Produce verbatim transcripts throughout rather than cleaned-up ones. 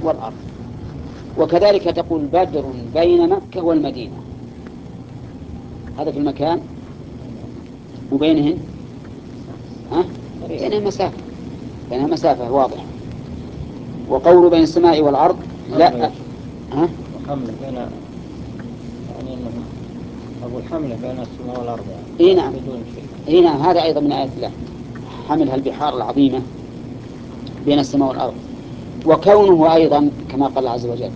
والأرض. وكذلك تقول بدر بين مكة والمدينة، هذا في المكان، وبينهن ها؟ بينها مسافة، بينها مسافة واضحة. وقول بين السماء والأرض لا ها؟ وحمل بين، يعني إنه أبو الحمل بين السماء والأرض يعني. إيه نعم، إيه نعم، هذا أيضا من آيات الله، حملها البحار العظيمة بين السماء والأرض. وكونه أيضا كما قال الله عز وجل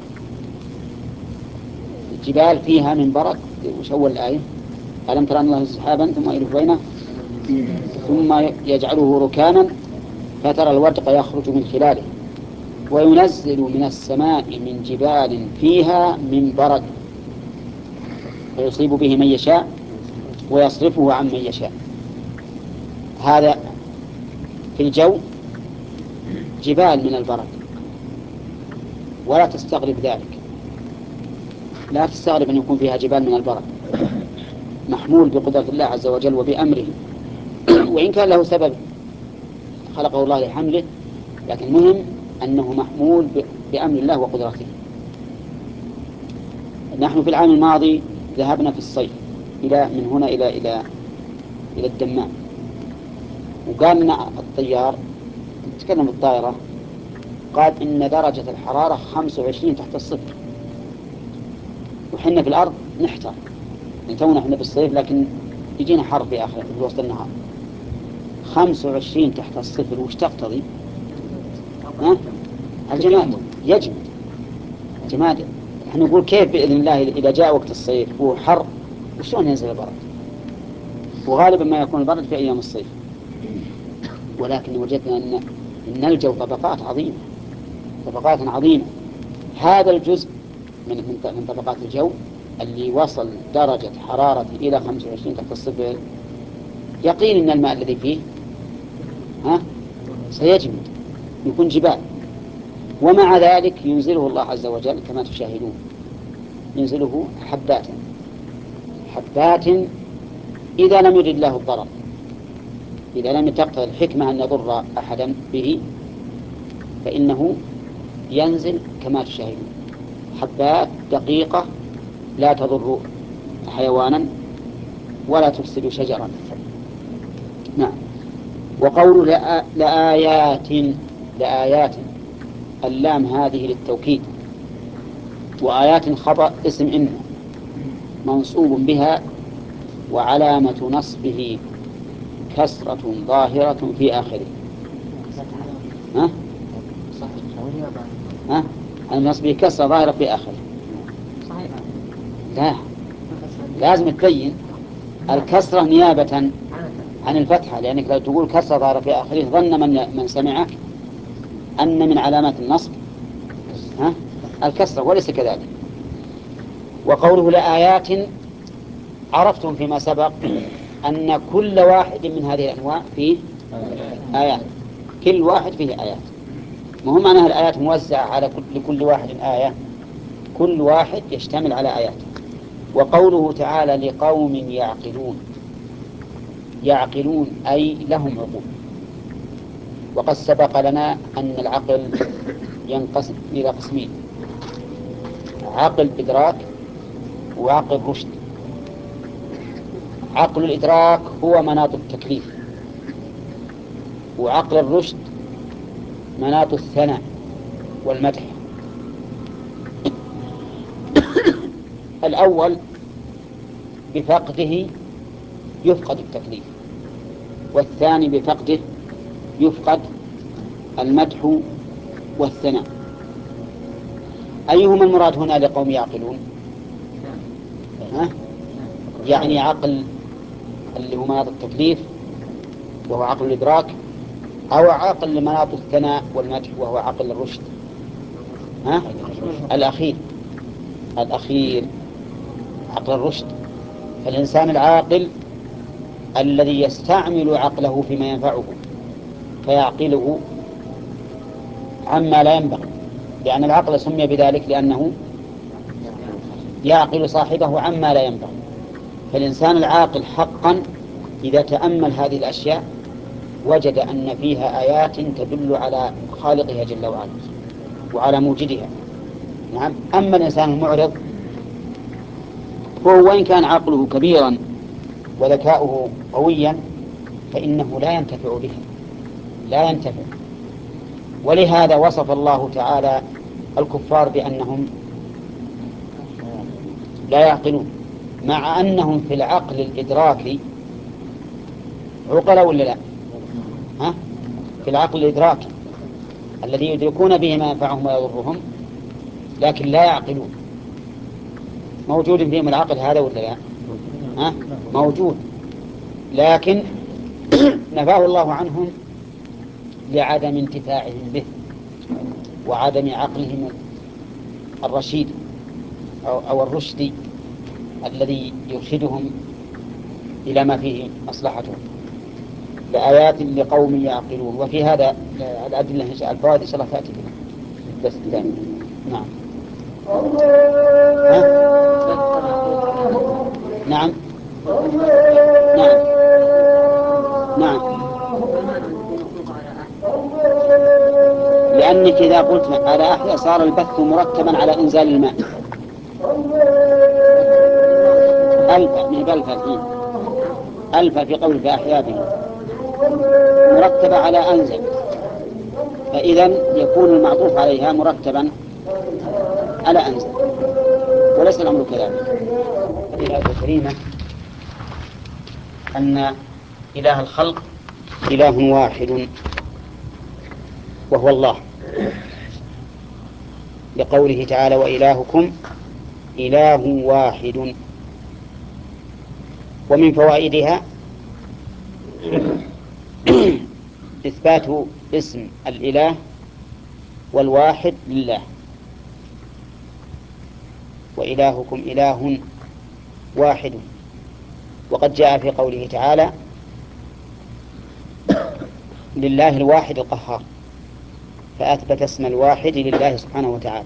الجبال فيها من برد، وش أول الآية؟ ألم ترى أن الله سحابا ثم يلف بينه ثم يجعله ركاما فترى الودق يخرج من خلاله وينزل من السماء من جبال فيها من برد فيصيب به من يشاء ويصرفه عن من يشاء. هذا في الجو جبال من البرد، ولا تستغرب ذلك، لا تستغرب أن يكون فيها جبال من البرد، محمول بقدرة الله عز وجل وبأمره وإن كان له سبب خلقه الله لحمله، لكن مهم أنه محمول بأمر الله وقدرته. نحن في العام الماضي ذهبنا في الصيف إلى من هنا إلى إلى إلى الدمام، وقال لنا الطيار نتكلم بالطائرة، قال إن درجة الحرارة خمسة وعشرين تحت الصفر، وحنا في الأرض نحتر، نتونا احنا في الصيف لكن يجينا حر في آخر في وسط النهار. خمسة وعشرين تحت الصفر وش تقتضي؟ ها؟ الجماد يجمد، جماد. احنا نقول كيف بإذن الله إذا جاء وقت الصيف وحر وشلون ينزل البرد؟ وغالبا ما يكون البرد في أيام الصيف، ولكن وجدنا أن إن الجو طبقات عظيمة، طبقات عظيمة. هذا الجزء من من طبقات الجو اللي وصل درجة حرارة إلى خمسة وعشرين تحت الصفر يقين أن الماء الذي فيه ها سيجمد، يكون جبال. ومع ذلك ينزله الله عز وجل كما تشاهدون، ينزله حبات حبات إذا لم يرد الله الضرر، إذا لم تقتضي الحكمة أن يضر أحدا به فإنه ينزل كما تشاهدون، حبات دقيقة لا تضر حيوانا ولا تفسد شجرا. نعم. وقول لآ... لآيات لآيات اللام هذه للتوكيد، وآيات خبر اسم إن منصوب بها وعلامة نصبه كسرة ظاهرة في آخره. ها؟ ها؟ النصب كسرة ظاهرة في آخره. لا، لازم تبين الكسرة نيابة عن الفتحة، لأنك لو تقول كسرة ظاهرة في آخره ظن من من سمعك أن من علامات النصب ها؟ الكسرة، وليس كذلك. وقوله لآيات، عرفتم فيما سبق أن كل واحد من هذه الأنواع فيه آيات، كل واحد فيه آيات، ما هو معناها الآيات موزعة على كل لكل واحد آية، كل واحد يشتمل على آيات. وقوله تعالى لقوم يعقلون، يعقلون أي لهم عقول. وقد سبق لنا أن العقل ينقسم إلى قسمين، عقل إدراك وعقل رشد. عقل الإدراك هو مناط التكليف، وعقل الرشد مناط الثناء والمدح. الأول بفقده يفقد التكليف، والثاني بفقده يفقد المدح والثناء. أيهما المراد هنا لقوم يعقلون؟ ها؟ يعني عقل اللي هو مناط التكليف وهو عقل الإدراك، أو عقل مناط الثناء والمدح وهو عقل الرشد؟ ها؟ الأخير، الأخير عقل الرشد. فالإنسان العاقل الذي يستعمل عقله فيما ينفعه فيعقله عما لا ينبغي، لأن العقل سمي بذلك لأنه يعقل صاحبه عما لا ينبغي. فالإنسان العاقل حقا إذا تأمل هذه الأشياء وجد أن فيها آيات تدل على خالقها جل وعلا، وعلى موجدها. نعم. أما الإنسان المعرض فهو وإن كان عقله كبيرا وذكاؤه قويا فإنه لا ينتفع بها، لا ينتفع. ولهذا وصف الله تعالى الكفار بأنهم لا يعقلون، مع أنهم في العقل الإدراكي عقلا ولا لا؟ ها؟ في العقل الإدراكي الذي يدركون به ما ينفعهم ويضرهم، لكن لا يعقلون. موجود فيهم العقل هذا ولا لا؟ ها؟ موجود، لكن نفاه الله عنهم لعدم انتفاعهم به وعدم عقلهم الرشيد أو, أو الرشدي الذي يرشدهم إلى ما فيه مصلحتهم. لآيات لقوم يعقلون. وفي هذا الأدلة الفوائد إن شاء الله تأتي بس الثاني. نعم. ها؟ نعم. نعم. نعم. لأنك إذا قلت على أحياء صار البث مرتبا على إنزال الماء. ألف من بلف الحين ألف في قول بأحياء به مرتبة على أنزل، فإذا يكون المعطوف عليها مرتبا على أنزل، وليس الأمر كذلك. هذه الآية الكريمة أن إله الخلق إله واحد وهو الله، لقوله تعالى وإلهكم إله واحد. ومن فوائدها إثبات اسم الإله والواحد لله. وإلهكم إله واحد، وقد جاء في قوله تعالى لله الواحد القهار، فأثبت اسم الواحد لله سبحانه وتعالى.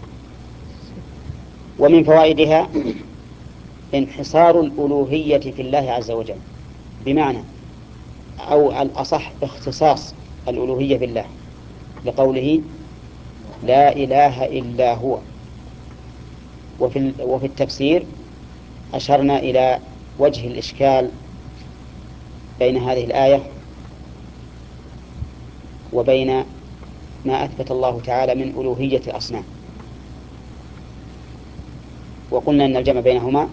ومن فوائدها انحصار الألوهية في الله عز وجل، بمعنى أو الأصح اختصاص الألوهية بالله، لقوله لا إله إلا هو. وفي وفي التفسير أشرنا إلى وجه الإشكال بين هذه الآية وبين ما أثبت الله تعالى من ألوهية الأصنام، وقلنا أن الجمع بينهما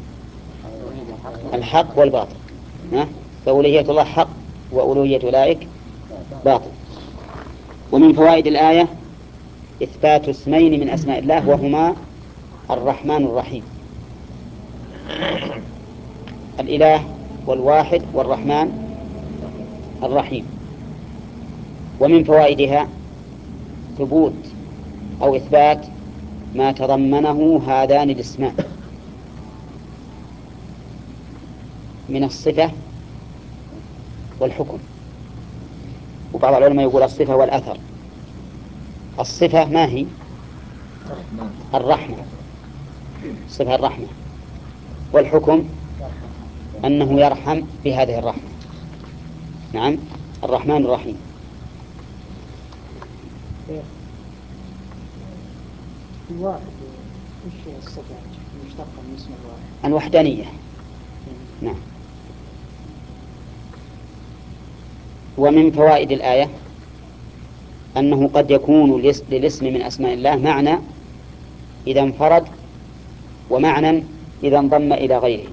الحق والباطل، فألوهية الله حق وألوهية أولئك باطل. ومن فوائد الآية إثبات اسمين من أسماء الله وهما الرحمن الرحيم. الإله والواحد والرحمن الرحيم. ومن فوائدها ثبوت أو إثبات ما تضمنه هذان الاسمان من الصفة والحكم. وبعض العلماء يقول الصفة والأثر. الصفة ما هي؟ الرحمة، صفة الرحمة. والحكم أنه يرحم بهذه الرحمة. نعم، الرحمن الرحيم. الواحد وش الصفة المشتقة من اسم الواحد؟ الوحدانية. نعم. ومن فوائد الآية أنه قد يكون للاسم من أسماء الله معنى إذا انفرد، ومعنى إذا انضم إلى غيره.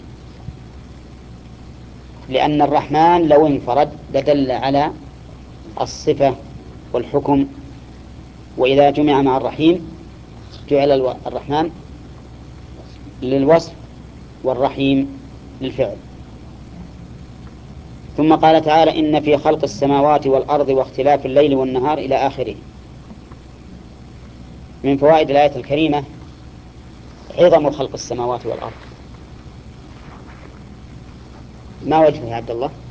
لأن الرحمن لو انفرد لدل على الصفة والحكم، وإذا جمع مع الرحيم جعل الرحمن للوصف والرحيم للفعل. ثم قال تعالى إن في خلق السماوات والأرض واختلاف الليل والنهار إلى آخره. من فوائد الآية الكريمة عظم خلق السماوات والأرض. ما وجهه يا عبد الله؟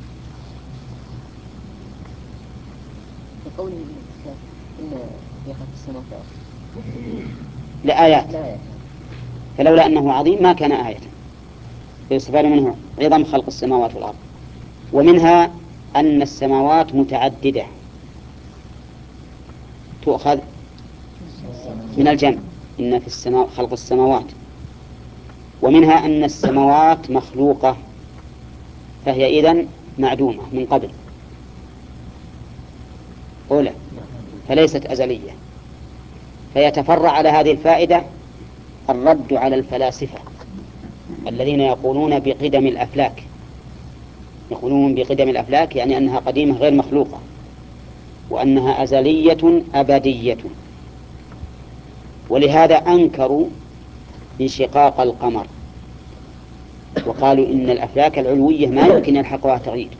قوله إن في خلق السماوات والأرض لآيات، فلولا أنه عظيم ما كان آية. فيستفاد منه عظم خلق السماوات والأرض. ومنها أن السماوات متعددة تؤخذ من الجمع، إن في السماء خلق السماوات. ومنها أن السماوات مخلوقة، فهي إذن معدومة من قبل أولى، فليست أزلية. فيتفرع على هذه الفائدة الرد على الفلاسفة الذين يقولون بقدم الأفلاك، يقولون بقدم الأفلاك يعني أنها قديمة غير مخلوقة، وأنها أزلية أبدية. ولهذا أنكروا انشقاق القمر، وقالوا إن الأفلاك العلوية ما يمكن يلحقها تغيير.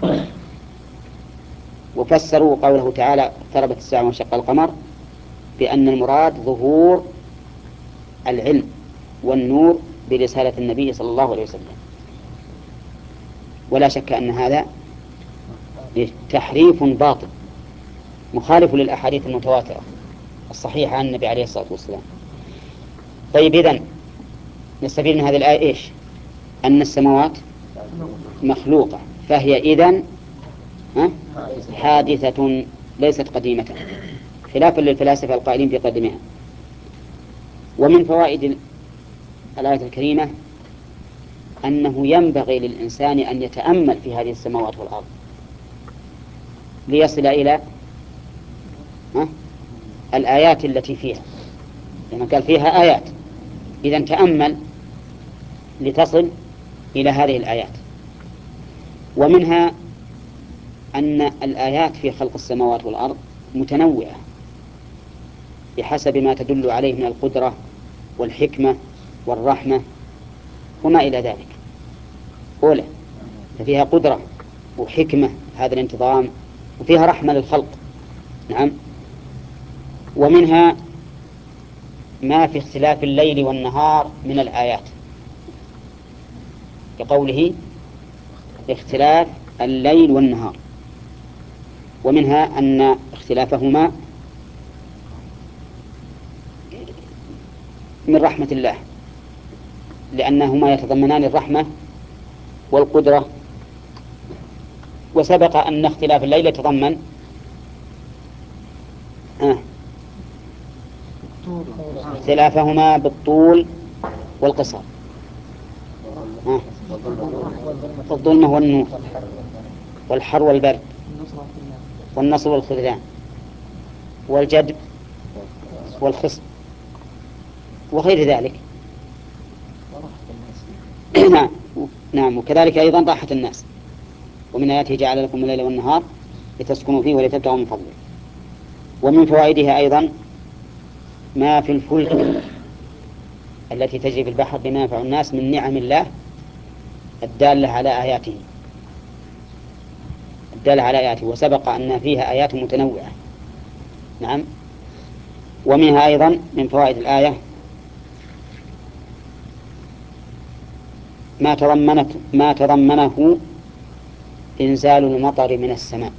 وفسروا قوله تعالى اقتربت الساعة وانشق القمر بأن المراد ظهور العلم والنور برسالة النبي صلى الله عليه وسلم. ولا شك أن هذا تحريف باطل مخالف للأحاديث المتواترة الصحيحة عن النبي عليه الصلاة والسلام. طيب، إذن نستفيد من هذه الآية إيش؟ أن السماوات مخلوقة، فهي إذن حادثة ليست قديمة، خلافا للفلاسفة القائلين بقدمها. ومن فوائد الآية الكريمة أنه ينبغي للإنسان أن يتأمل في هذه السماوات والأرض ليصل إلى الآيات التي فيها، لما قال فيها آيات، إذن تأمل لتصل إلى هذه الآيات. ومنها أن الآيات في خلق السماوات والأرض متنوعة بحسب ما تدل عليه من القدرة والحكمة والرحمة وما إلى ذلك. أولى، ففيها قدرة وحكمة هذا الانتظام، وفيها رحمة للخلق. نعم. ومنها ما في اختلاف الليل والنهار من الآيات، كقوله اختلاف الليل والنهار. ومنها أن اختلافهما من رحمة الله، لأنهما يتضمنان الرحمة والقدرة. وسبق أن اختلاف الليل يتضمن آه اختلافهما بالطول والقصر، آه والظلمة والنور والحر والبرد والنصر والخذلان والجدب والخصب وغير ذلك. نعم. نعم. وكذلك أيضا راحة الناس. ومن آياته جعل لكم الليل والنهار لتسكنوا فيه ولتبتغوا من فضله. ومن فوائدها أيضا ما في الفلك التي تجري في البحر بما ينفع الناس من نعم الله الدالة على آياته الدالة على آياته وسبق أن فيها آيات متنوعة. نعم. ومنها أيضا من فوائد الآية ما تضمنت ما تضمنه إنزال المطر من السماء.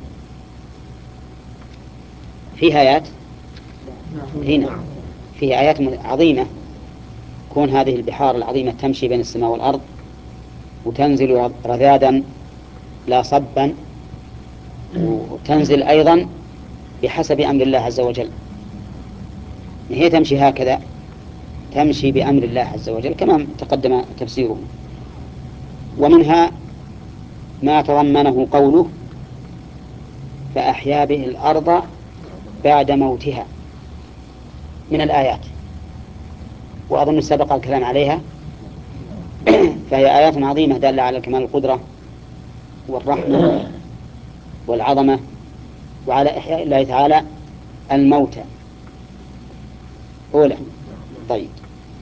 فيها آيات هنا فيها آيات عظيمة، كون هذه البحار العظيمة تمشي بين السماء والأرض وتنزل رذادا لا صبا، وتنزل أيضا بحسب أمر الله عز وجل. هي تمشي هكذا، تمشي بأمر الله عز وجل كما تقدم تفسيره. ومنها ما تضمنه قوله فأحيا به الأرض بعد موتها من الآيات، وأظن سبق الكلام عليها. فهي آيات عظيمة دالة على كمال القدرة والرحمة والعظمة وعلى إحياء الله تعالى الموتى. أولى. طيب.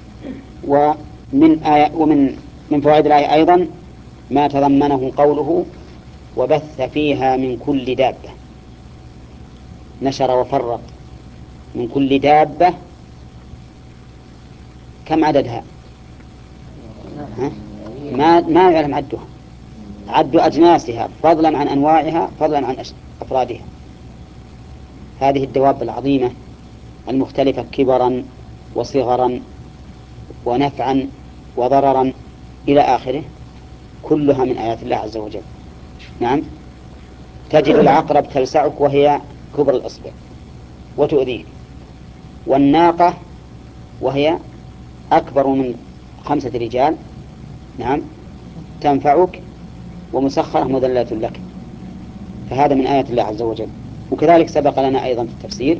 ومن آية ومن من فوائد الآية أيضا ما تضمنه قوله وبث فيها من كل دابة. نشر وفرق من كل دابة. كم عددها؟ ها؟ ما ما يعلم عدها، عد أجناسها فضلا عن أنواعها فضلا عن أفرادها. هذه الدواب العظيمة المختلفة كبرا وصغرا ونفعا وضررا إلى آخره، كلها من آيات الله عز وجل. نعم. تجد العقرب تلسعك وهي كبر الأصبع وتؤذيك، والناقة وهي أكبر من خمسة رجال، نعم، تنفعك ومسخرة مذلة لك، فهذا من آيات الله عز وجل. وكذلك سبق لنا أيضا في التفسير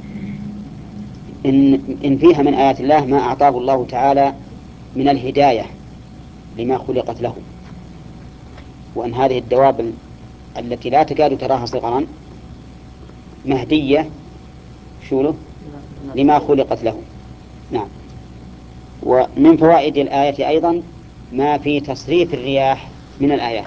إن, إن فيها من آيات الله ما أعطاه الله تعالى من الهداية لما خلقت له، وأن هذه الدواب التي لا تكاد تراها صغرا مهدية شوله لما خلقت له. نعم. ومن فوائد الآية أيضا ما في تصريف الرياح من الآيات،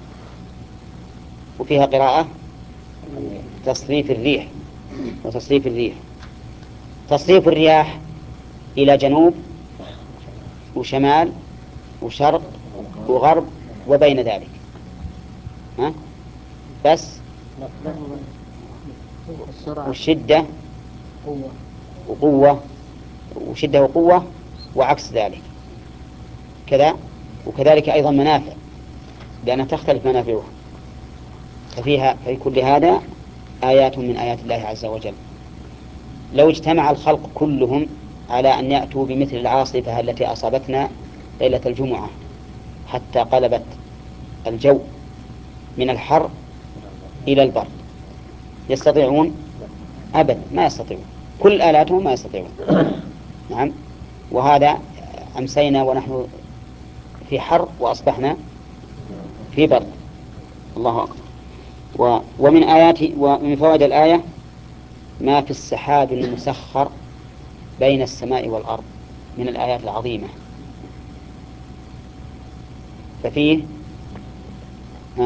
وفيها قراءة تصريف الريح وتصريف الريح. تصريف الرياح إلى جنوب وشمال وشرق وغرب وبين ذلك، ها؟ بس والشدة وقوة، وشدة وقوة وعكس ذلك كذا. وكذلك أيضا منافع، لأنها تختلف منافعها، ففيها في كل هذا آيات من آيات الله عز وجل. لو اجتمع الخلق كلهم على أن يأتوا بمثل العاصفة التي أصابتنا ليلة الجمعة حتى قلبت الجو من الحر إلى البرد، يستطيعون؟ أبدا ما يستطيعون، كل آلاتهم ما يستطيعون. نعم. وهذا أمسينا ونحن في حر وأصبحنا في برد. الله أكبر. و... ومن آيات ومن فوائد الآية ما في السحاب المسخر بين السماء والأرض من الآيات العظيمة. ففيه ها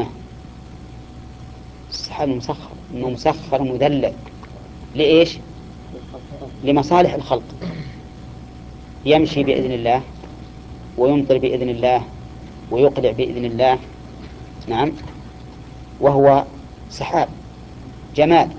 السحاب المسخر إنه مسخر مذلل لإيش؟ لمصالح الخلق، يمشي بإذن الله ويمطر بإذن الله ويقلع بإذن الله. نعم. وهو سحاب جماد،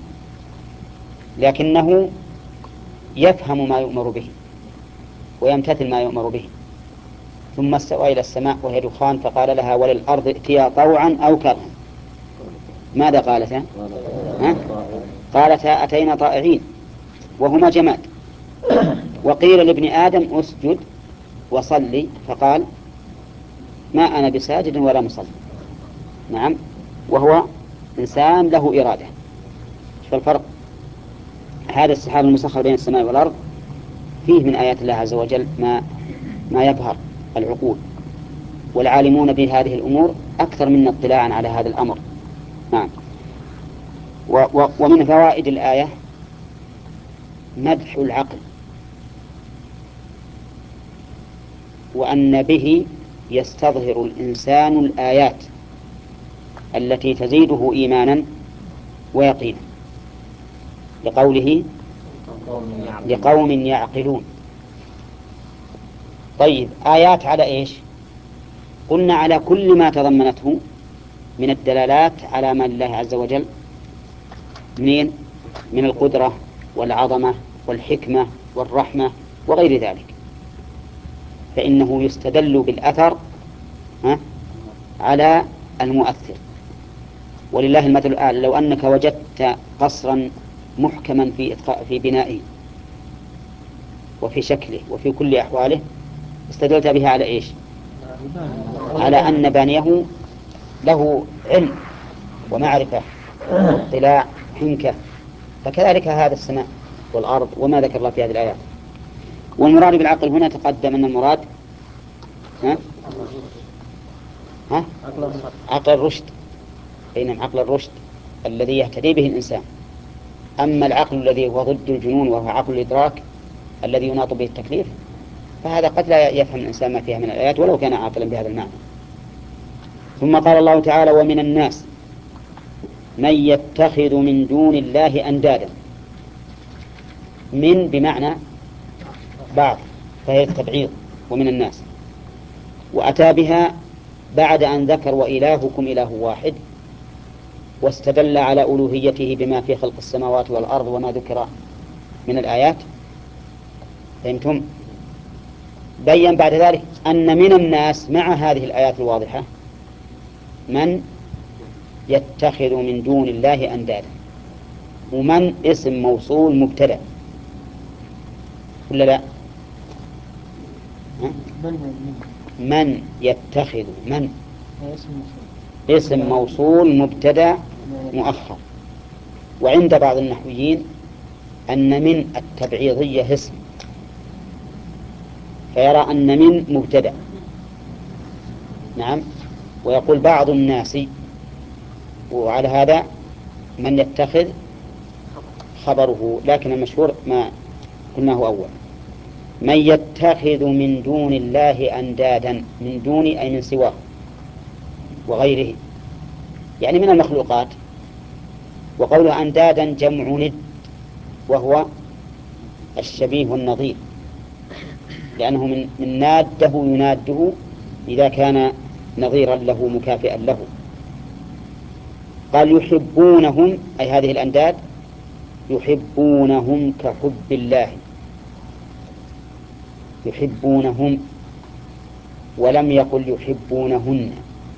لكنه يفهم ما يؤمر به ويمتثل ما يؤمر به. ثم استوى إلى السماء وهي دخان فقال لها وللأرض ائتيا طوعا أو كرها. ماذا قالتا؟ ها؟ قالتا أتينا طائعين، وهما جماد. وقيل لابن آدم أسجد وصلي فقال ما أنا بساجد ولا مصلي. نعم. وهو إنسان له إرادة. فالفرق هذا السحاب المسخر بين السماء والأرض فيه من آيات الله عز وجل ما ما يبهر العقول، والعالمون بهذه الأمور أكثر من اطلاعا على هذا الأمر. نعم. و و ومن فوائد الآية مدح العقل، وأن به يستظهر الإنسان الآيات التي تزيده إيمانا ويقينا، لقوله لقوم يعقلون. طيب آيات على إيش؟ قلنا على كل ما تضمنته من الدلالات على ما لله عز وجل منين؟ من القدرة والعظمة والحكمة والرحمة وغير ذلك، فإنه يستدل بالأثر ها على المؤثر. ولله المثل الأعلى، لو أنك وجدت قصرا محكما في في بنائه وفي شكله وفي كل أحواله استدلت بها على إيش؟ على أن بانيه له علم ومعرفة واطلاع حنكة. فكذلك هذا السماء والأرض وما ذكر الله في هذه الآيات. والمراد بالعقل هنا تقدم أن المراد ها؟ ها؟ عقل الرشد. بينما عقل الرشد الذي يهتدي به الإنسان. أما العقل الذي هو ضد الجنون وهو عقل الإدراك الذي يناط به التكليف فهذا قد لا يفهم الإنسان ما فيها من الآيات ولو كان عاقلا بهذا المعنى. ثم قال الله تعالى ومن الناس من يتخذ من دون الله أندادا. من بمعنى بعض، فهي التبعيض ومن الناس، وأتى بها بعد أن ذكر وإلهكم إله واحد، واستدل على ألوهيته بما في خلق السماوات والأرض وما ذكر من الآيات. فهمتم؟ بيّن بعد ذلك أن من الناس مع هذه الآيات الواضحة من يتخذ من دون الله أندادا، ومن اسم موصول مبتدأ ولا لا؟ ها؟ من من من يتخذ من من اسم مفعول. اسم موصول مبتدأ مؤخر. وعند بعض النحويين أن من التبعيضية اسم، فيرى أن من مبتدأ. نعم. ويقول بعض الناس وعلى هذا من يتخذ خبره، لكن المشهور ما قلناه أول، من يتخذ من دون الله أندادا، من دون أي من سواه وغيره، يعني من المخلوقات. وقوله أندادا جمع ند، وهو الشبيه والنظير، لأنه من, من ناده يناده إذا كان نظيرا له مكافئا له. قال يحبونهم أي هذه الأنداد يحبونهم كحب الله، يحبونهم، ولم يقل يحبونهن،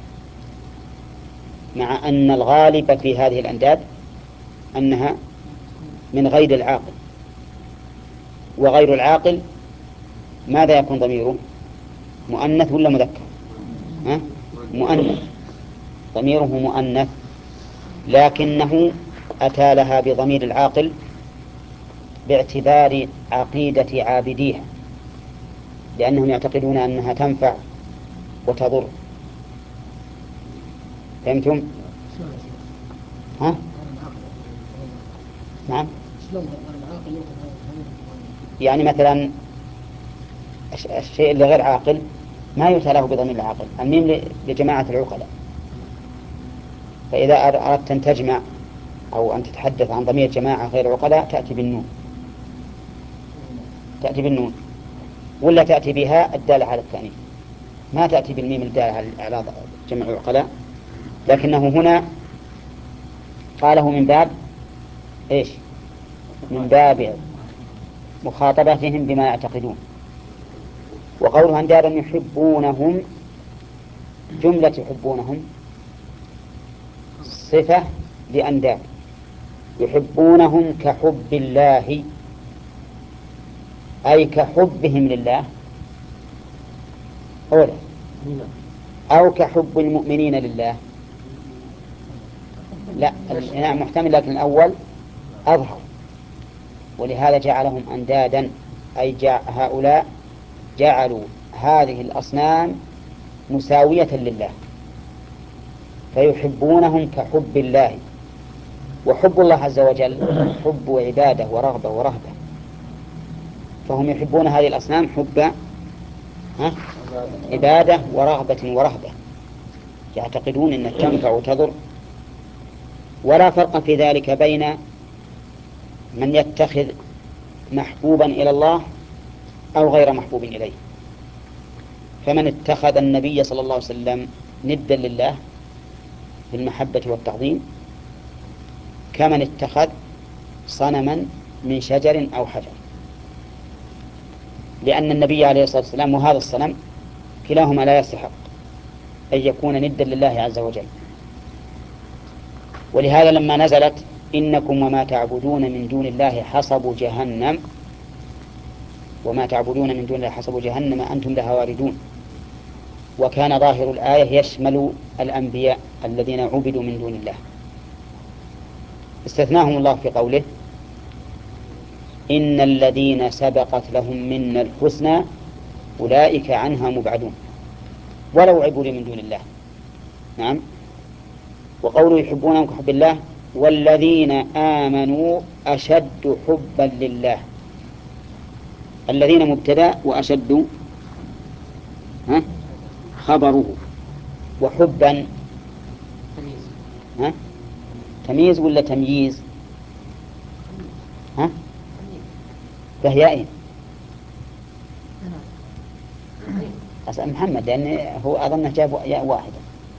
مع أن الغالب في هذه الأنداد أنها من غير العاقل، وغير العاقل ماذا يكون ضميره؟ مؤنث ولا مذكر؟ ها؟ مؤنث، ضميره مؤنث، لكنه أتى لها بضمير العاقل باعتبار عقيدة عابديها، لأنهم يعتقدون أنها تنفع وتضر. فهمتم؟ ها؟ نعم. يعني مثلا الشيء اللي غير عاقل ما يؤتى له بضمير العاقل، الميم لجماعة العقلاء، فإذا أردت أن تجمع أو أن تتحدث عن ضمير جماعة غير عقلاء تأتي بالنون، تأتي بالنون، ولا تأتي بها الدالة على التأنيث، ما تأتي بالميم الدالة على جمع العقلاء. لكنه هنا قاله من باب إيش؟ من باب مخاطبتهم بما يعتقدون. وقولها أندادا يحبونهم، جملة يحبونهم صفة لأنداد، يحبونهم كحب الله أي كحبهم لله، أولا، أو كحب المؤمنين لله. لا، الإناء محتمل، لكن الأول أظهر، ولهذا جعلهم أندادا أي جاء هؤلاء جعلوا هذه الأصنام مساوية لله، فيحبونهم كحب الله. وحب الله عز وجل حب وعبادة ورغبة ورهبة، فهم يحبون هذه الأصنام حب عبادة ورغبة ورهبة، يعتقدون أنها تنفع وتضر. ولا فرق في ذلك بين من يتخذ محبوبا إلى الله أو غير محبوب إليه. فمن اتخذ النبي صلى الله عليه وسلم ندا لله بالمحبة والتعظيم كمن اتخذ صنما من شجر أو حجر، لأن النبي عليه الصلاة والسلام وهذا الصنم كلاهما لا يستحق أن يكون ندا لله عز وجل. ولهذا لما نزلت إنكم وما تعبدون من دون الله حصب جهنم، وما تعبدون من دون الله حصب جهنم أنتم لها واردون، وكان ظاهر الآية يشمل الأنبياء الذين عبدوا من دون الله، استثناهم الله في قوله إن الذين سبقت لهم منا الحسنى أولئك عنها مبعدون، ولو عبدوا من دون الله. نعم. وقوله يحبونهم كحب الله والذين آمنوا أشد حبا لله، الذين مبتدأ وأشد ها خبره، وحبا ها تمييز ولا تمييز؟ ها بهيائين. أسأل محمد لأن هو أظنه جاب ياء واحدة.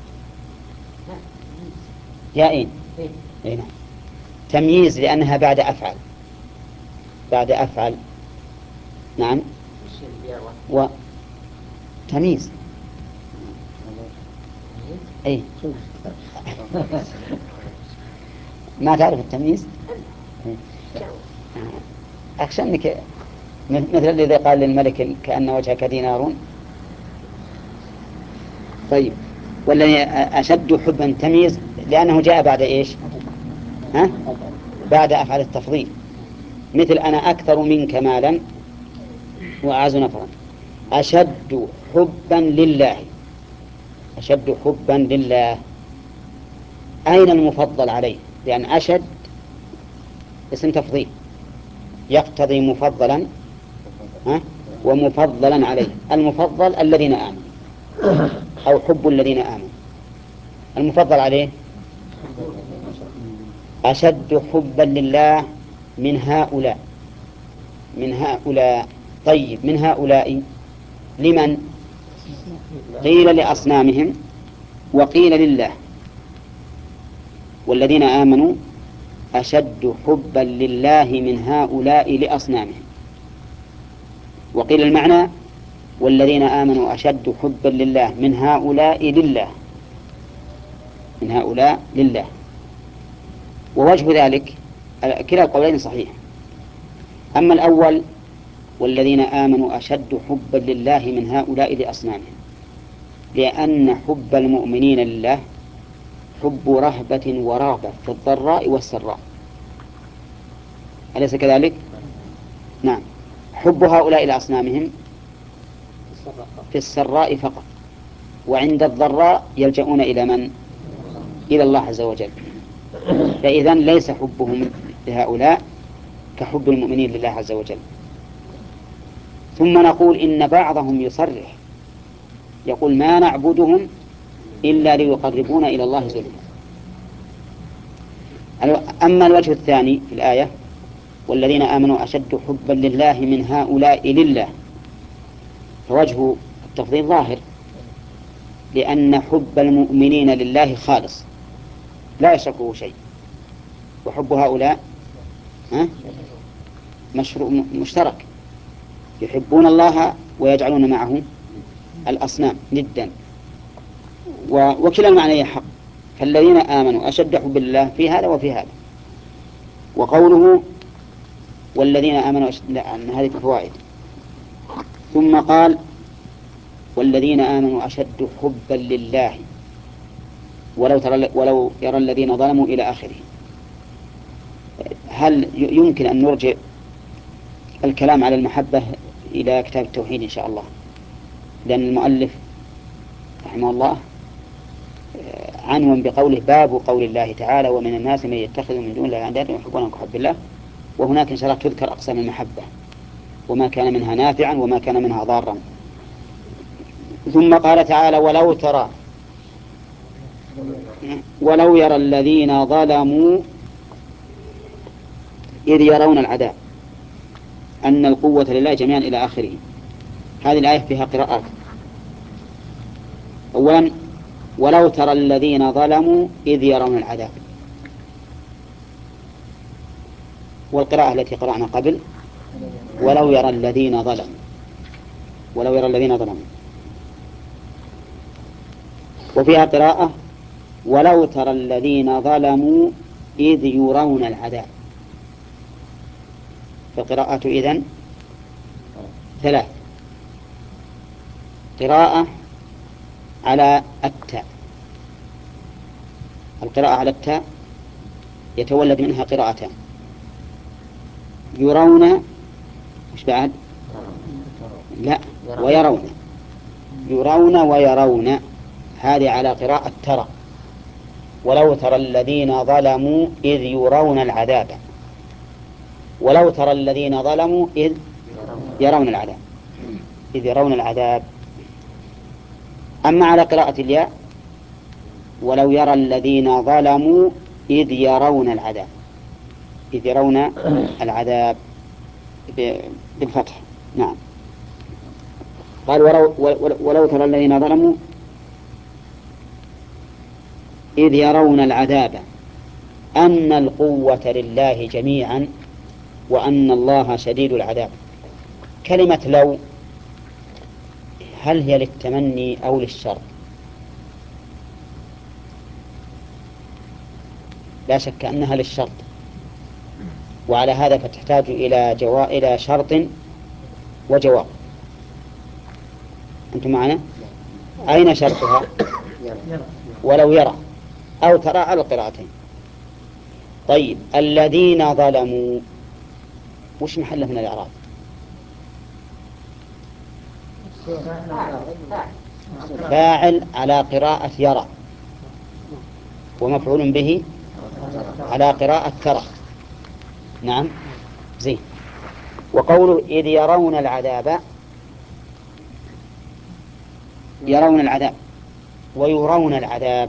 يائين. إيه نعم. تمييز لأنها بعد أفعل، بعد أفعل. نعم. وتمييز. أي ما تعرف التمييز؟ أخشى أنك مثل الذي قال للملك كأن وجهك دينار. طيب، والذي أشد حبا تمييز لأنه جاء بعد إيش؟ ها؟ بعد أفعال التفضيل، مثل أنا أكثر منك مالا وأعز نفرا. أشد حبا لله، أشد حبا لله. أين المفضل عليه؟ لأن أشد اسم تفضيل يقتضي مفضلا ها؟ ومفضلا عليه. المفضل الذين آمنوا أو حب الذين آمنوا، المفضل عليه أشد حبا لله من هؤلاء، من هؤلاء. طيب، من هؤلاء لمن؟ قيل لأصنامهم وقيل لله. والذين آمنوا أشد حبا لله من هؤلاء لأصنامهم. وقيل المعنى والذين آمنوا أشد حبا لله من هؤلاء لله، من هؤلاء لله. ووجه ذلك كلا القولين صحيح. أما الأول والذين آمنوا أشد حبا لله من هؤلاء لأصنامهم، لأن حب المؤمنين لله حب رهبة ورغبة في الضراء والسراء، أليس كذلك؟ نعم. حب هؤلاء لأصنامهم في السراء فقط، وعند الضراء يلجؤون إلى من؟ إلى الله عز وجل. فإذن ليس حبهم لهؤلاء كحب المؤمنين لله عز وجل. ثم نقول إن بعضهم يصرح يقول ما نعبدهم إلا ليقربونا إلى الله زلفى. أما الوجه الثاني في الآية والذين آمنوا أشد حبا لله من هؤلاء لله، فوجه التفضيل ظاهر، لأن حب المؤمنين لله خالص لا يشركه شيء، وحب هؤلاء مشترك، يحبون الله ويجعلون معه الأصنام ندا. وكلا المعنى حق، فالذين آمنوا أشد حب لله في هذا وفي هذا. وقوله والذين آمنوا أشد... لا، هذه فوائد. ثم قال والذين آمنوا أشد حبا لله ولو ترى ولو يرى الذين ظلموا إلى آخره. هل يمكن أن نرجع الكلام على المحبة إلى كتاب التوحيد إن شاء الله، لأن المؤلف رحمه الله عنون بقوله باب قول الله تعالى ومن الناس من يتخذ من دون الله أندادا يحبونهم كحب الله. وهناك إن شاء الله تذكر أقسام المحبة وما كان منها نافعا وما كان منها ضارا. ثم قال تعالى ولو ترى ولو يرى الذين ظلموا إذ يرون العذاب أن القوة لله جميعا إلى آخره. هذه الآية فيها قراءات. أولا ولو ترى الذين ظلموا إذ يرون العذاب، والقراءة التي قرأنا قبل ولو يرى الذين ظلموا، ولو يرى الذين ظلموا. وفيها قراءة ولو ترى الذين ظلموا إذ يرون العذاب. فالقراءة إذن ثلاث: قراءة على التاء، القراءة على التاء يتولد منها قراءتان: يرون مش بعد لا ويرون، يرون ويرون، هذه على قراءة ترى. ولو ترى الذين ظلموا إذ يرون العذاب، ولو ترى الذين ظلموا إذ يرون العذاب، إذ يرون العذاب. أما على قراءة الياء ولو يرى الذين ظلموا إذ يرون العذاب، إذ يرون العذاب بالفتح. نعم. قال ولو, ولو ترى الذين ظلموا إذ يرون العذاب أن القوة لله جميعا وأن الله شديد العذاب. كلمة لو هل هي للتمني أو للشرط؟ لا شك أنها للشرط، وعلى هذا فتحتاج إلى جواء إلى شرط وجواب. أنتم معنا؟ أين شرطها؟ ولو يرى أو ترى على القراءتين. طيب الذين ظلموا وش محله من الإعراب؟ فاعل على قراءة يرى، ومفعول به على قراءة ترى. نعم زين. وقوله إذ يرون العذاب، يرون العذاب ويرون العذاب،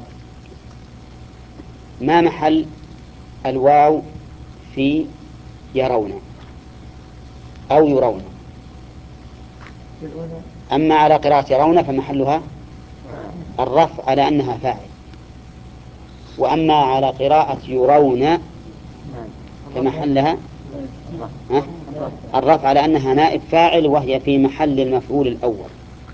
ما محل الواو في يرون أو يرون؟ أما على قراءة يرون فمحلها الرفع على أنها فاعل، وأما على قراءة يرون فمحلها الرفع على أنها نائب فاعل، وهي في محل المفعول الأول،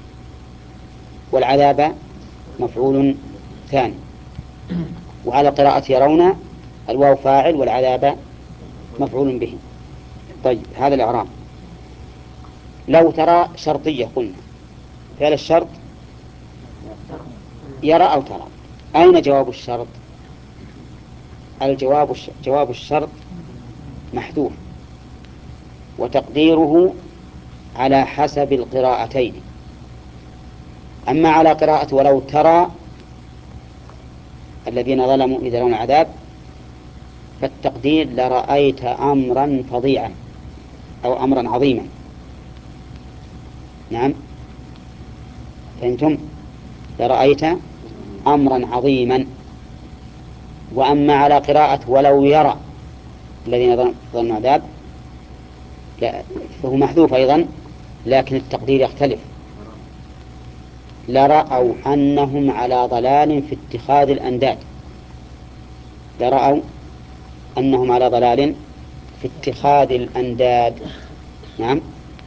والعذاب مفعول ثاني. وعلى قراءة يرون الواو فاعل والعذاب مفعول به. طيب هذا الإعراب. لو ترى شرطية قلنا فعل الشرط يرى أو ترى، أين جواب الشرط؟ الجواب جواب الشرط محذوف، وتقديره على حسب القراءتين. أما على قراءة ولو ترى الذين ظلموا إذ يرون العذاب فالتقدير لرأيت أمرا فظيعا أو أمرا عظيما. نعم فهمتم؟ لرأيت أمرا عظيما. وأما على قراءة ولو يرى الذين ظلموا العذاب فهو محذوف أيضا، لكن التقدير يختلف. لرأوا أنهم على ضلال في اتخاذ الأنداد، لرأوا أنهم على ضلال في اتخاذ الأنداد. نعم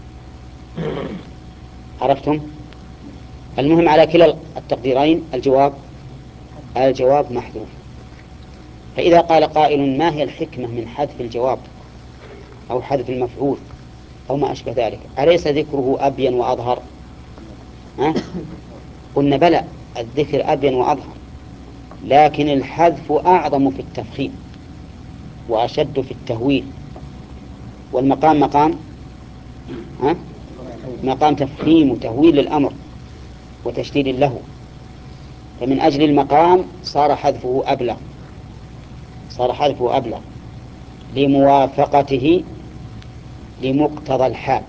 عرفتم؟ المهم على كلا التقديرين الجواب الجواب محذوف. فإذا قال قائل ما هي الحكمة من حذف الجواب أو حذف المفعول أو ما أشبه ذلك، أليس ذكره أبين وأظهر؟ ها؟ قلنا بلى، الذكر أبين وأظهر، لكن الحذف أعظم في التفخيم وأشد في التهويل، والمقام مقام ها؟ مقام تفخيم وتهويل للأمر وتشديد له، فمن أجل المقام صار حذفه أبلغ، صار حذفه أبلغ لموافقته لمقتضى الحال،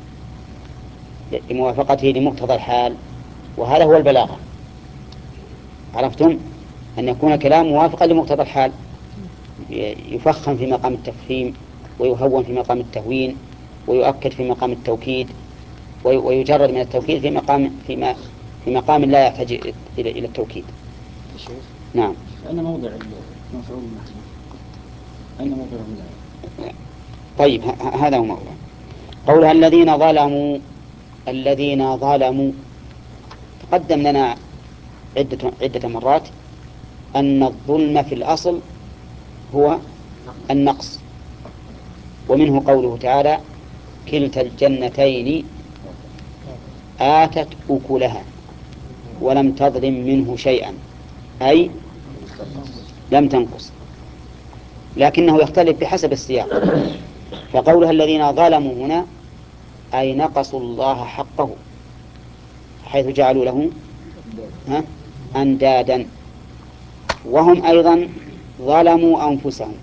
لموافقته لمقتضى الحال، وهذا هو البلاغة. عرفتم؟ أن يكون كلام موافقا لمقتضى الحال، يفخم في مقام التفخيم ويهون في مقام التهوين ويؤكد في مقام التوكيد ويجرد من التوكيد في مقام في في مقام لا يحتاج إلى إلى التوكيد. الشيخ نعم. أين موضع المفعول المحذوف؟ أين موضع الآية؟ طيب هذا هو موضع قولها الذين ظلموا. الذين ظلموا تقدم لنا عدة عدة مرات أن الظلم في الأصل هو النقص، ومنه قوله تعالى كلتا الجنتين آتت أكلها ولم تظلم منه شيئا، أي لم تنقص، لكنه يختلف بحسب السياق. فقولها الذين ظلموا هنا أي نقصوا الله حقه، حيث جعلوا له ها أندادا، وهم أيضا ظلموا أنفسهم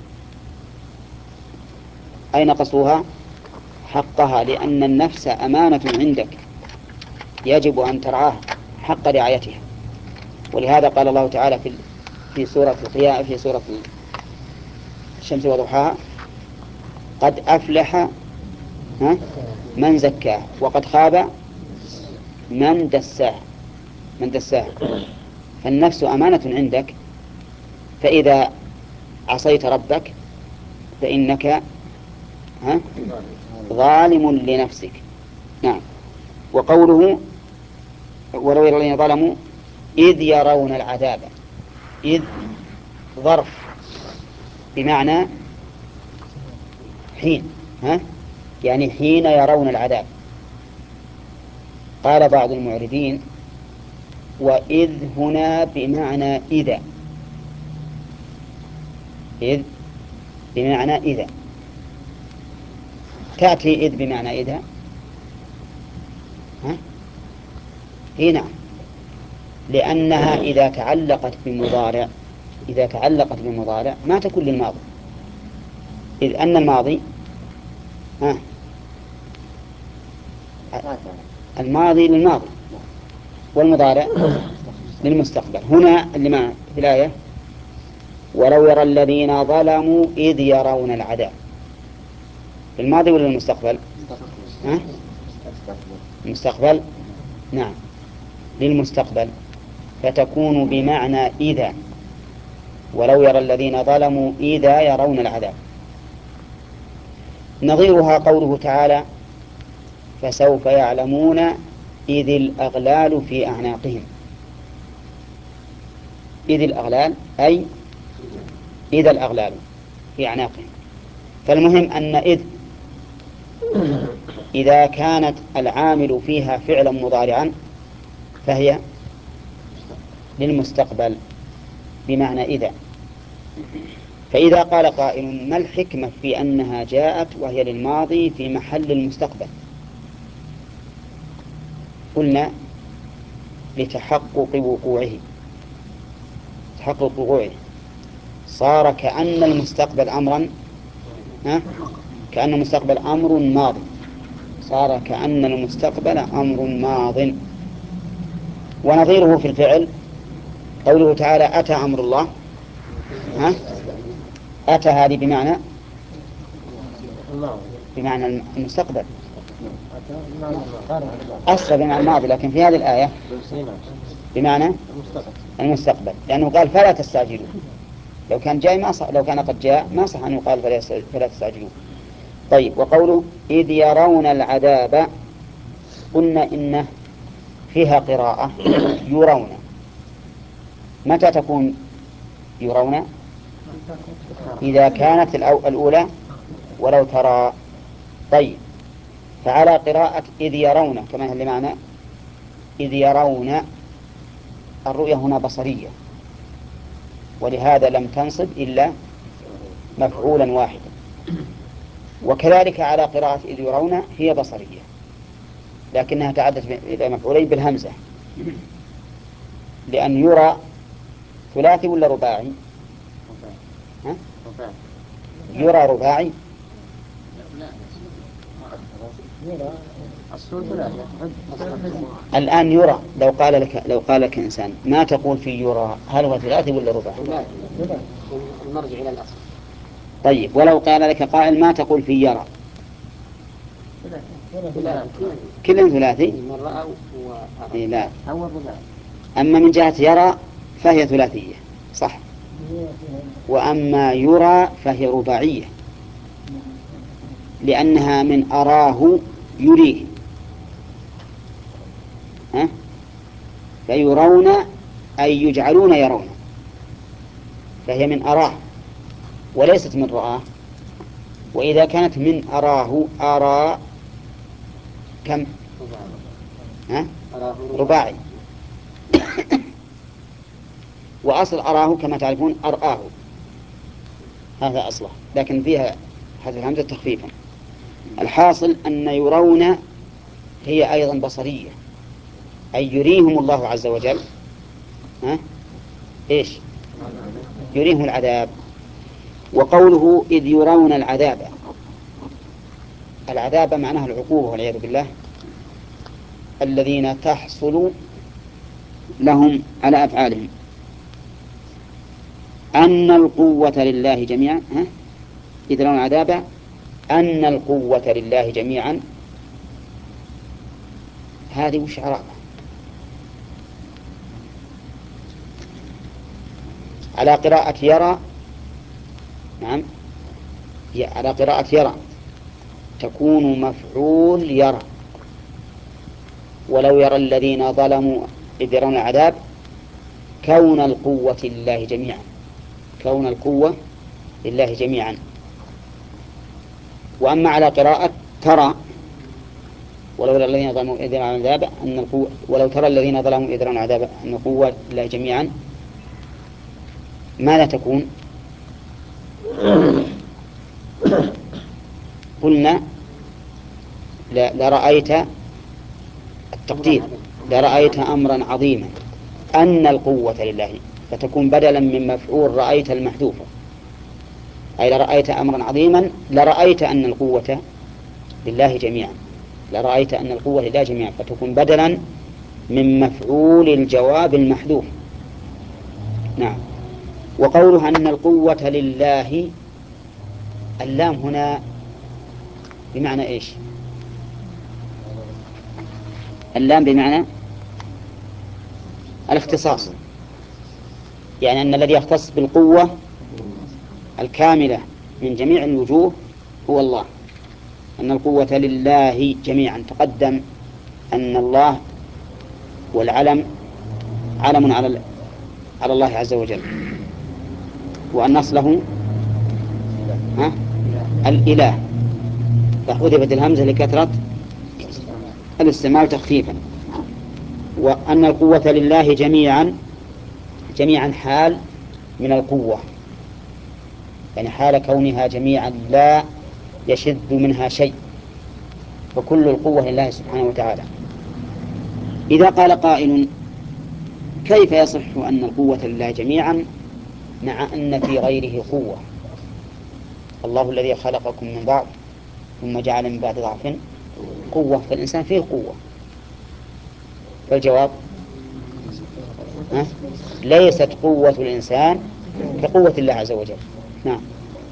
أي نقصوها حقها، لأن النفس أمانة عندك يجب أن ترعاها حق رعايتها. ولهذا قال الله تعالى في في سورة القيامة في سورة الشمس وضحاها قد أفلح من زكاها وقد خاب من دساها من دساها. فالنفس أمانة عندك، فإذا عصيت ربك فإنك ها ظالم لنفسك. نعم. وقوله ولو يرى الذين ظلموا إذ يرون العذاب، إذ ظرف بمعنى حين، ها يعني حين يرون العذاب، قال بعض المعربين: وإذ هنا بمعنى إذا. إذ بمعنى إذا، تأتي إذ بمعنى إذا. ها؟ إيه نعم، لأنها إذا تعلقت بالمضارع إذا تعلقت بالمضارع ما تكون للماضي، إذ أن الماضي ها الماضي للماضي والمضارع للمستقبل. هنا اللي ما في الآية: ولو يرى الذين ظلموا إذ يرون العذاب، الماضي ولا المستقبل؟ ها؟ المستقبل، نعم للمستقبل، فتكون بمعنى إذا. ولو يرى الذين ظلموا إذا يرون العذاب. نظيرها قوله تعالى: فسوف يعلمون إذ الأغلال في أعناقهم. إذ الأغلال أي إذا الأغلال في أعناقهم. فالمهم أن إذ إذا كانت العامل فيها فعلا مضارعا فهي للمستقبل بمعنى إذا. فإذا قال قائل: ما الحكمة في أنها جاءت وهي للماضي في محل المستقبل؟ قلنا: لتحقق وقوعه تحقق وقوعه صار كأن المستقبل أمرا ها؟ كأن المستقبل أمر ماض صار كأن المستقبل أمر ماض. ونظيره في الفعل قوله تعالى: أتى أمر الله. ها؟ أتى هذه بمعنى بمعنى المستقبل، أصل بمعنى الماضي، لكن في هذه الآية بمعنى المستقبل، لأنه قال: فلا تستعجلوا. لو كان جاي ما صح، لو كان قد جاء ما صح أن يقال فلا تستعجلوا. طيب، وقوله إذ يرون العذاب، قلنا إنه فيها قراءة يرون. متى تكون يرون؟ إذا كانت الأولى ولو ترى. طيب، فعلى قراءة إذ يرون كما هي لمعنى إذ يرون، الرؤية هنا بصرية، ولهذا لم تنصب إلا مفعولا واحدا. وكذلك على قراءة إذ يرون هي بصرية، لكنها تعدت إلى مفعولين بالهمزة، لأن يرى ثلاثي ولا رباعي؟ ها؟ يرى رباعي. الآن يرى، لو قال لك لو قال لك إنسان: ما تقول في يرى، هل هو ثلاثي ولا رباعي؟ نرجع إلى الأصل. طيب، ولو قال لك قائل: ما تقول في يرى؟ كلهم ثلاثي. إيه لا، أما من جهة يرى فهي ثلاثية صح، وأما يرى فهي رباعية، لأنها من أراه يريه. ها؟ فيرون أي يجعلون يرون، فهي من أراه وليست من رآه. وإذا كانت من أراه أرى كم؟ ها؟ رباعي. وأصل أراه كما تعرفون أرآه، هذا أصله، لكن فيها حذف الهمزة تخفيفا. الحاصل أن يرون هي أيضا بصرية، أي يريهم الله عز وجل ها؟ إيش؟ يريهم العذاب. وقوله إذ يرون العذاب، العذاب معناه العقوبة والعياذ بالله، الذين تحصل لهم على أفعالهم. أن القوة لله جميعا. ها؟ إذ يرون العذاب أن القوة لله جميعا، هذه وش عرابة؟ على قراءة يرى، نعم، على قراءة يرى تكون مفعول يرى. ولو يرى الذين ظلموا إذ يرون العذاب كون القوة لله جميعا، كون القوة لله جميعا. وأما على قراءة ترى، ولو ترى الذين ظلموا إذ يرون العذاب أن القوة ولو ترى الذين ظلموا إذ يرون العذاب أن القوة لله جميعا ماذا تكون؟ قلنا لرأيت التقدير لرأيت أمرا عظيما أن القوة لله، فتكون بدلا من مفعول رأيت المحذوفة، أي لرأيت أمرا عظيما لرأيت أن القوة لله جميعا لرأيت أن القوة لله جميعا فتكون بدلا من مفعول الجواب المحذوف. نعم. وقولها أن القوة لله، اللام هنا بمعنى إيش؟ اللام بمعنى الاختصاص، يعني أن الذي يختص بالقوة الكاملة من جميع الوجوه هو الله، أن القوة لله جميعا. تقدم أن الله والعلم علم على على الله عز وجل، وأن أصله ها؟ الإله، فحذفت الهمزة لكثرة الاستعمال تخفيفا. وأن القوة لله جميعا جميعا حال من القوة، يعني حال كونها جميعا لا يشذ منها شيء، فكل القوة لله سبحانه وتعالى. إذا قال قائل كيف يصح أن القوة لله جميعا مع أن في غيره قوة؟ الله الذي خلقكم من ضعف ثم جعل من بعد ضعف قوة، فالإنسان فيه قوة. فالجواب ها؟ ليست قوة الإنسان كقوة الله عز وجل. نعم.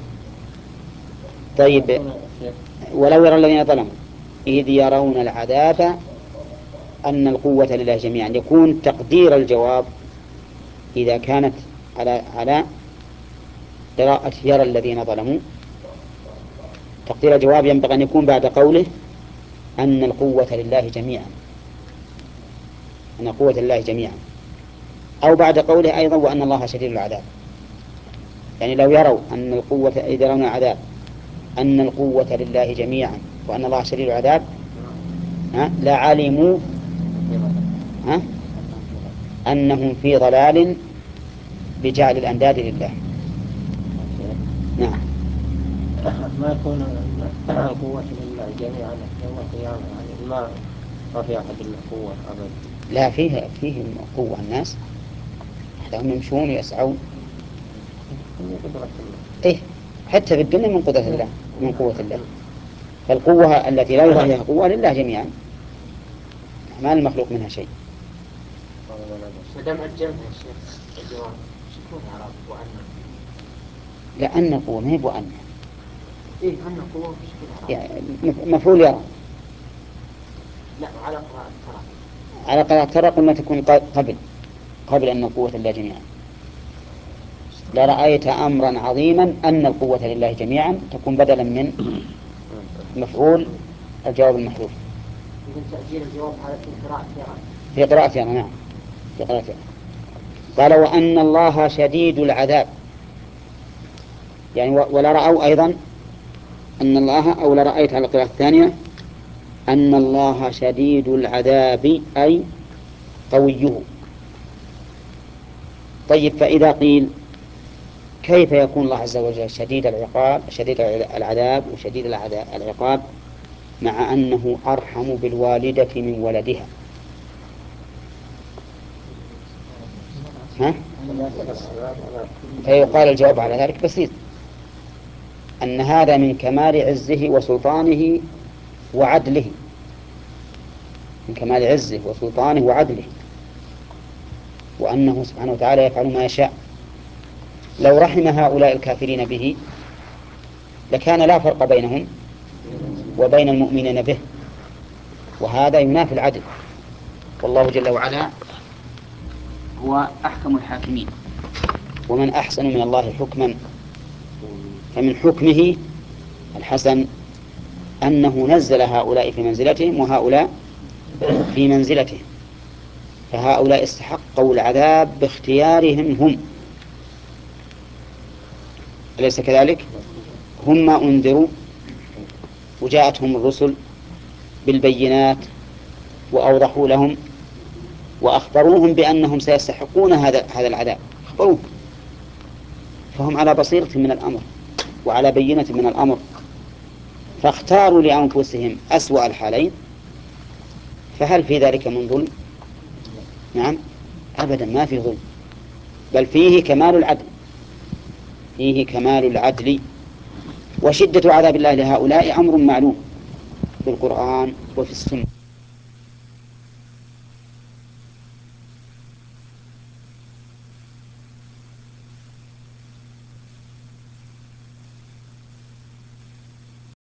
طيب، ولو يرى الذين ظلموا إذ يرون العذاب أن القوة لله جميعا، يكون تقدير الجواب إذا كانت على على قراءة يرى الذين ظلموا، تقدير الجواب ينبغي أن يكون بعد قوله أن القوة لله جميعا أن القوة لله جميعا أو بعد قوله أيضا وأن الله شديد العذاب. يعني لو يروا أن القوة إذا يرون العذاب أن القوة لله جميعا وأن الله شديد العذاب لعلموا ها؟ أنهم في ضلال بجعل الأنداد لله. نعم. ما يكون القوة لله جميعا يوم القيامة، يعني ما ما في أحد إلا قوة أبدا. لا، فيه فيه قوة الناس هم يمشون ويسعون. إيه، حتى في الدنيا من قدرة الله من قوة الله. فالقوة التي لا يرى فيها قوة لله جميعا، ما المخلوق منها شيء. مدام أجلها الشيخ الجواب شكون عرب وأن لأن القوة ما هي بأن إيه أن قوة شكون يعني مفعول يرى. لا، على قراءة ترى على قراءة ترى قلنا تكون قبل قبل أن القوة لله جميعا. لرأيت أمرا عظيما أن القوة لله جميعا تكون بدلا من مفعول الجواب المحذوف. يمكن تأجيل الجواب هذا في قراءة يرى. في قراءة يرى. نعم، في قراءة يرى. قال وأن الله شديد العذاب، يعني ولا رأوا أيضا أن الله، أو لرأيت على القراءة الثانية أن الله شديد العذاب أي قويه. طيب، فإذا قيل كيف يكون الله عز وجل شديد العقاب شديد العذاب وشديد العقاب مع أنه أرحم بالوالدة من ولدها؟ ها؟ فيقال الجواب على ذلك بسيط، أن هذا من كمال عزه وسلطانه وعدله من كمال عزه وسلطانه وعدله، وأنه سبحانه وتعالى يفعل ما يشاء. لو رحم هؤلاء الكافرين به لكان لا فرق بينهم وبين المؤمنين به، وهذا ينافي العدل. والله جل وعلا هو أحكم الحاكمين، ومن أحسن من الله حكما. فمن حكمه الحسن أنه نزل هؤلاء في منزلتهم وهؤلاء في منزلتهم، فهؤلاء استحقوا العذاب باختيارهم هم، أليس كذلك؟ هم ما أنذروا وجاءتهم الرسل بالبينات وأوضحوا لهم وأخبروهم بأنهم سيستحقون هذا هذا العذاب، أخبروهم، فهم على بصيرة من الأمر وعلى بينة من الأمر، فاختاروا لأنفسهم أسوأ الحالين، فهل في ذلك من ظلم؟ نعم أبدا، ما في ظلم، بل فيه كمال العدل، فيه كمال العدل. وشدة عذاب الله لهؤلاء أمر معلوم في القرآن وفي السنة.